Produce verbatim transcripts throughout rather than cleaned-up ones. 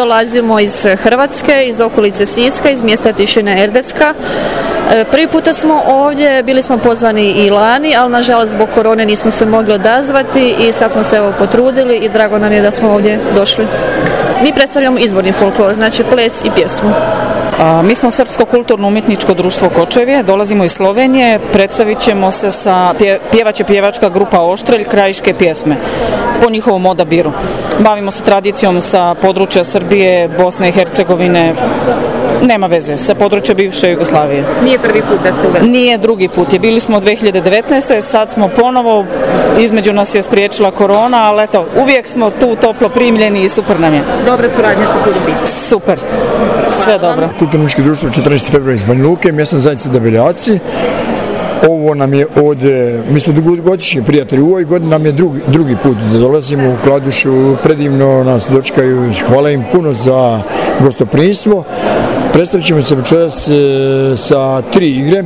dolazimo iz Hrvatske, iz okolice Siska, iz mjesta Tišina Erdecka. Prvi puta smo ovdje, bili smo pozvani i lani, ali nažalost zbog korone nismo se mogli odazvati i sad smo se evo potrudili i drago nam je da smo ovdje došli. Mi predstavljamo izvorni folklor, znači ples i pjesmu. A, mi smo Srpsko kulturno-umjetničko društvo Kočevje, dolazimo iz Slovenije, predstavit ćemo se sa pje, pjevaće pjevačka grupa Oštrelj, krajiške pjesme, po njihovom odabiru. Bavimo se tradicijom sa područja Srbije, Bosne i Hercegovine, nema veze, sa područja bivše Jugoslavije. Nije prvi put da ste uveli? Nije drugi put, je bili smo dve hiljade devetnaeste. sad smo ponovo, između nas je spriječila korona, ali eto, uvijek smo tu toplo primljeni i super nam je. Dobra suradnja sa Kudubicom. Super, sve dobro. Kulturno-umjetničko društvo četrnaesti februar iz Banja Luke, mjesna zajednica Debeljaci. Ovo nam je od, mi smo dugogodišnji prijatelji, u ovoj godini nam je drugi, drugi put da dolazimo u Kladušu, predivno nas dočekaju, hvala im puno za gostoprimstvo. Predstavit ćemo se večeras sa tri igre,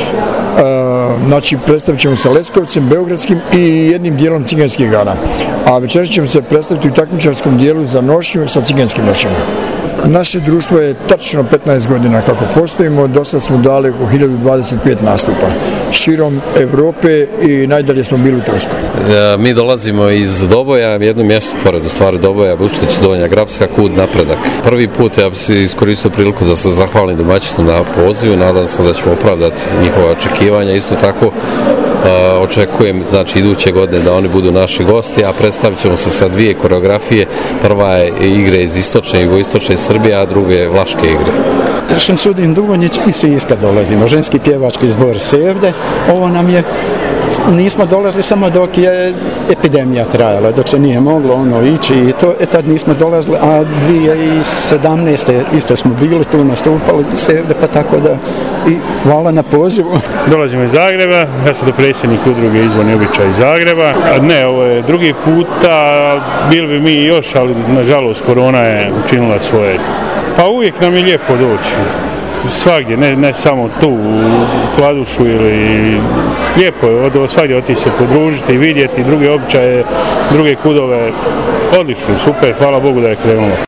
znači predstavit ćemo sa Leskovcem, Beogradskim i jednim dijelom ciganskih igara. A večeras ćemo se predstaviti u takmičarskom dijelu za nošnju sa ciganskim nošnjama. Naše društvo je tačno petnaest godina kako postojimo, do sad smo dali oko hiljadu dvadeset pet nastupa širom Europe i najdalje smo bili u Turskoj. E, mi dolazimo iz Doboja, jedno mjesto pored u stvari Doboja, Buštić, Donja Grapska, Kud, Napredak. Prvi put ja bih se iskoristio priliku da se zahvalim domaćinu na pozivu, nadam se da ćemo opravdati njihova očekivanja, isto tako Uh, očekujem znači iduće godine da oni budu naši gosti, a predstavit ćemo se sa dvije koreografije. Prva je igre iz istočne i jugoistočne Srbije, a druge je vlaške igre. Šemsudin Dugonjić i Siska dolazimo, ženski pjevački zbor Sevde. Ovo nam je, nismo dolazili samo dok je epidemija trajala, dok se nije moglo ono ići i to, e tad nismo dolazili, a dvije tisuće sedamnaeste isto smo bili tu nastupali Sevde, pa tako da i hvala na pozivu. Dolazimo iz Zagreba, ja sam dopredsjednik udruge Izvorni običaj iz Zagreba. Ne, ovo je drugi puta, bili bi mi još, ali nažalost korona je učinila svoje. Pa uvijek nam je lijepo doći, svagdje, ne, ne samo tu u Kladušu ili lijepo je od svagdje otići se podružiti, vidjeti druge običaje, druge kudove, odlično, super, hvala Bogu da je krenulo.